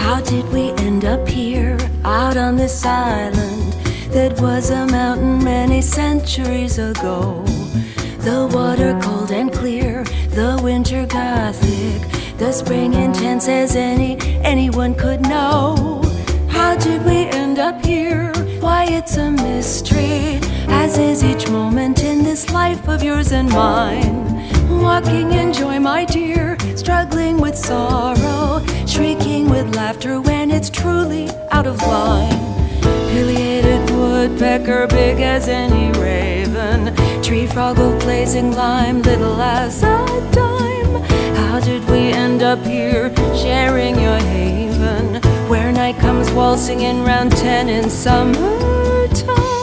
How did we end up here, out on this island that was a mountain many centuries ago? The water cold and clear, the winter gothic, the spring intense as anyone could know. How did we end up here? Why, it's a mystery, as is each moment in this life of yours and mine. Walking in joy, my dear, struggling with sorrow, shrieking with laughter when it's truly out of line. Pileated woodpecker, big as any raven, tree frog, blazing lime, little as a dime. How did we end up here, sharing your haven, where night comes waltzing in round 10 in summertime?